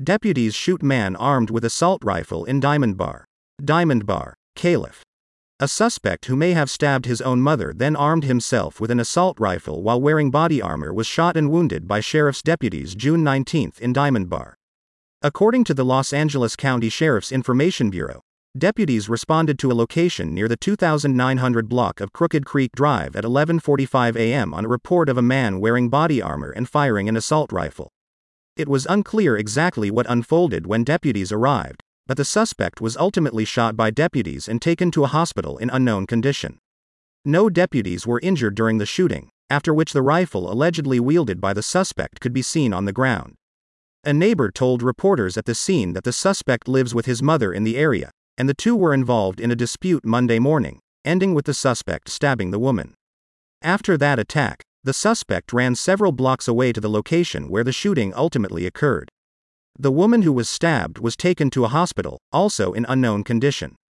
Deputies shoot man armed with assault rifle in Diamond Bar, Calif. A suspect who may have stabbed his own mother then armed himself with an assault rifle while wearing body armor was shot and wounded by sheriff's deputies June 19 in Diamond Bar. According to the Los Angeles County Sheriff's Information Bureau, deputies responded to a location near the 2900 block of Crooked Creek Drive at 11:45 a.m. on a report of a man wearing body armor and firing an assault rifle. It was unclear exactly what unfolded when deputies arrived, but the suspect was ultimately shot by deputies and taken to a hospital in unknown condition. No deputies were injured during the shooting, after which the rifle allegedly wielded by the suspect could be seen on the ground. A neighbor told reporters at the scene that the suspect lives with his mother in the area, and the two were involved in a dispute Monday morning, ending with the suspect stabbing the woman. After that attack, the suspect ran several blocks away to the location where the shooting ultimately occurred. The woman who was stabbed was taken to a hospital, also in unknown condition.